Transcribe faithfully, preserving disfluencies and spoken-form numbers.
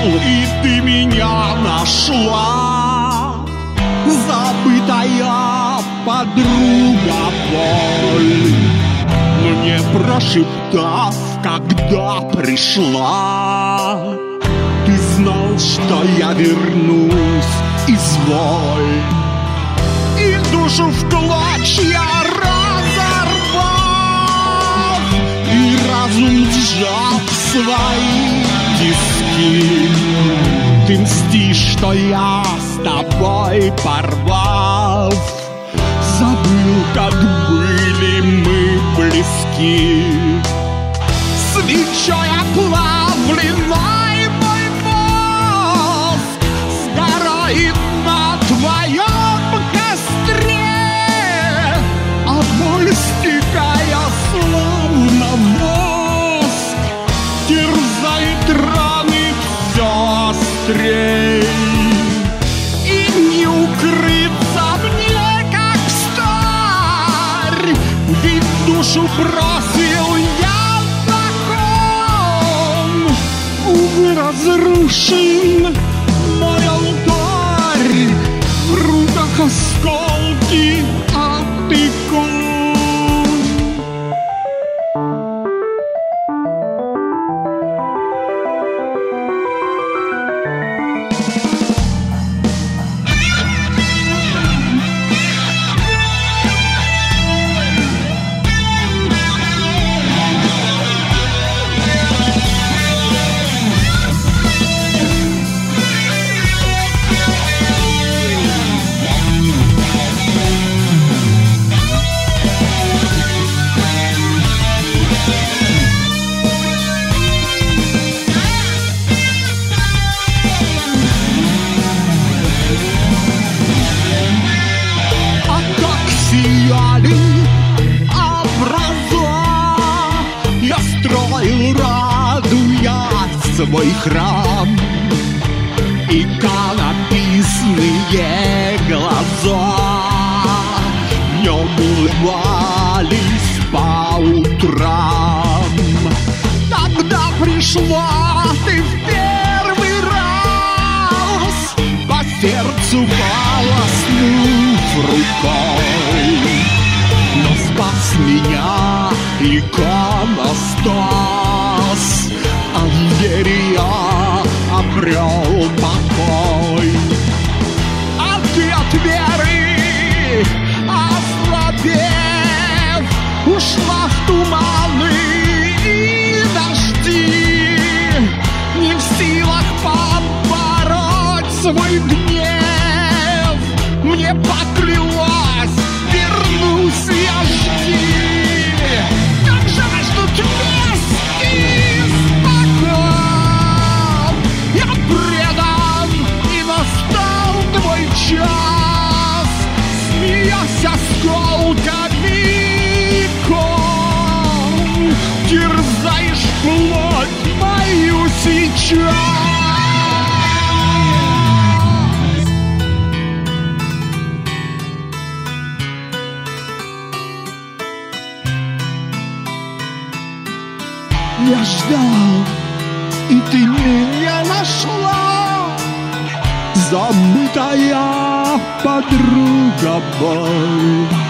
и ты меня нашла, забытая подруга боль, мне прошептав, когда пришла: ты знал, что я вернусь, изволь. И душу в клочья разорвав, и разум сжав свои тиски, ты мстишь, что я с тобой порвав, забыл, как были мы близки. Свечой оплавленной мой мозг сгорает на твоем костре, а боль, стекая словно воск, терзает раны все острей. И не укрыться мне, как старь, ведь душу бросил я. Разрушен мой алтарь, в руках осколки от икон. Я строил, радуясь, свой храм, и иконописные глаза в нем улыбались по утрам. Тогда пришла ты в первый раз, по сердцу полоснув рукой, но спас меня иконостас, а в вере я обрел покой. А ты от веры ослабев, ушла в туманы и дожди, не в силах побороть свой гнев. Мне поклялась, вернусь я, жди. Как жаль, что вместе спокон я предан, и настал твой час, смеясь осколками икон, терзаешь плоть мою сейчас. Я ждал, и ты меня нашла, забытая подруга боль.